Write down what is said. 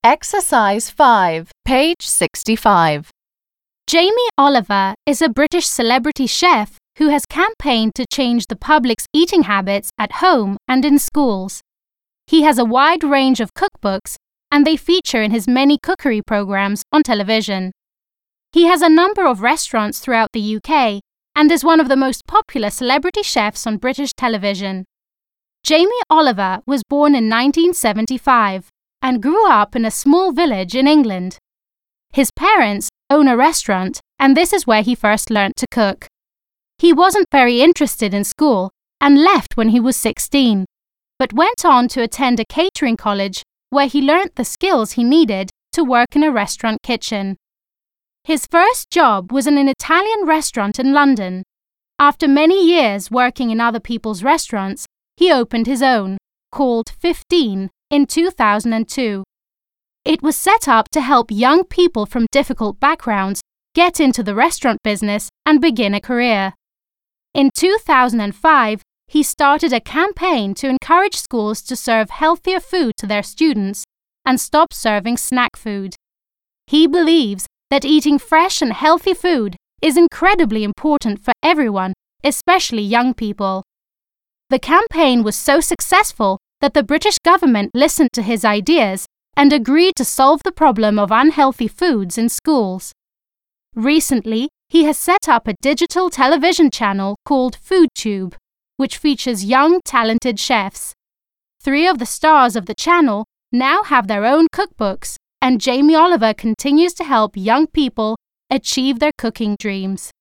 Exercise 5, page 65. Jamie Oliver is a British celebrity chef who has campaigned to change the public's eating habits at home and in schools. He has a wide range of cookbooks, and they feature in his many cookery programs on television. He has a number of restaurants throughout the UK and is one of the most popular celebrity chefs on British television. Jamie Oliver was born in 1975 and grew up in a small village in England. His parents own a restaurant, and this is where he first learnt to cook. He wasn't very interested in school and left when he was 16, but went on to attend a catering college where he learnt the skills he needed to work in a restaurant kitchen. His first job was in an Italian restaurant in London. After many years working in other people's restaurants, he opened his own, called 15, in 2002. It was set up to help young people from difficult backgrounds get into the restaurant business and begin a career. In 2005, he started a campaign to encourage schools to serve healthier food to their students and stop serving snack food. He believes that eating fresh and healthy food is incredibly important for everyone, especially young people. The campaign was so successful that the British government listened to his ideas and agreed to solve the problem of unhealthy foods in schools. Recently, he has set up a digital television channel called FoodTube, which features young, talented chefs. 3 of the stars of the channel now have their own cookbooks, and Jamie Oliver continues to help young people achieve their cooking dreams.